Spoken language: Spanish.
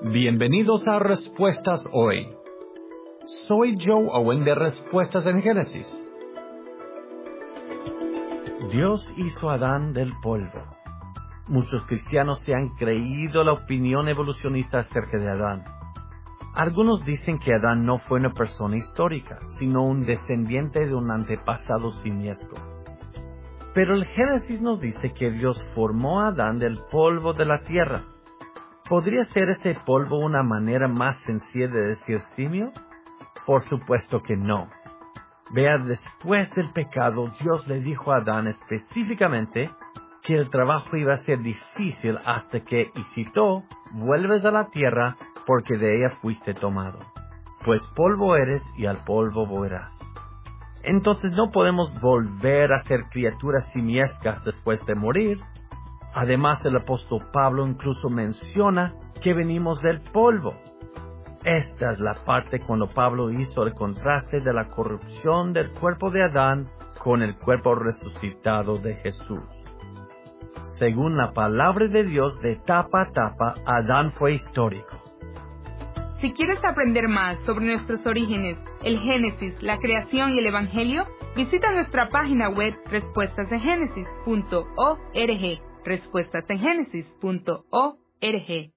Bienvenidos a Respuestas Hoy. Soy Joe Owen de Respuestas en Génesis. Dios hizo a Adán del polvo. Muchos cristianos se han creído la opinión evolucionista acerca de Adán. Algunos dicen que Adán no fue una persona histórica, sino un descendiente de un antepasado simiesco. Pero el Génesis nos dice que Dios formó a Adán del polvo de la tierra. ¿Podría ser ese polvo una manera más sencilla de decir simio? Por supuesto que no. Vea, después del pecado, Dios le dijo a Adán específicamente que el trabajo iba a ser difícil hasta que, y citó, vuelves a la tierra porque de ella fuiste tomado. Pues polvo eres y al polvo volverás. Entonces no podemos volver a ser criaturas simiescas después de morir. Además, el apóstol Pablo incluso menciona que venimos del polvo. Esta es la parte cuando Pablo hizo el contraste de la corrupción del cuerpo de Adán con el cuerpo resucitado de Jesús. Según la palabra de Dios, de tapa a tapa, Adán fue histórico. Si quieres aprender más sobre nuestros orígenes, el Génesis, la creación y el Evangelio, visita nuestra página web respuestasengenesis.org. respuestasengenesis.org